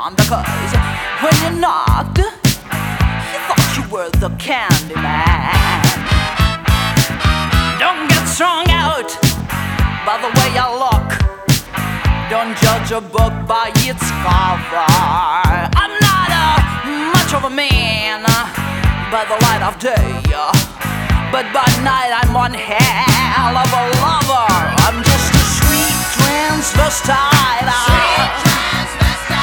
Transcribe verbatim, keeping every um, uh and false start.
on, because when you knocked, he thought you were the candy man. Don't get strung out by the way I look. Don't judge a book by its cover. I'm not a, much of a man by the light of day, but by night I'm one hell of a lover. I'm just a sweet transvestite.